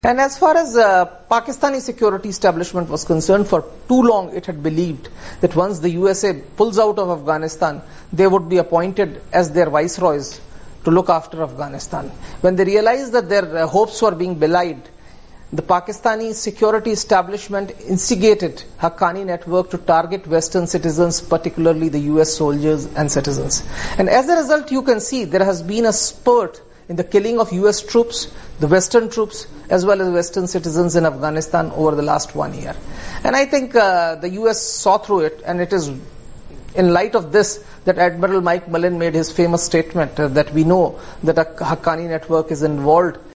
And as far as Pakistani security establishment was concerned, for too long it had believed that once the USA pulls out of Afghanistan, they would be appointed as their viceroys to look after Afghanistan. When they realized that their hopes were being belied, the Pakistani security establishment instigated Haqqani network to target Western citizens, particularly the US soldiers and citizens. And as a result, you can see there has been a spurt in the killing of US troops, the Western troops, as well as Western citizens in Afghanistan over the last 1 year. And I think the US saw through it, and it is in light of this that Admiral Mike Mullen made his famous statement that we know that a Haqqani network is involved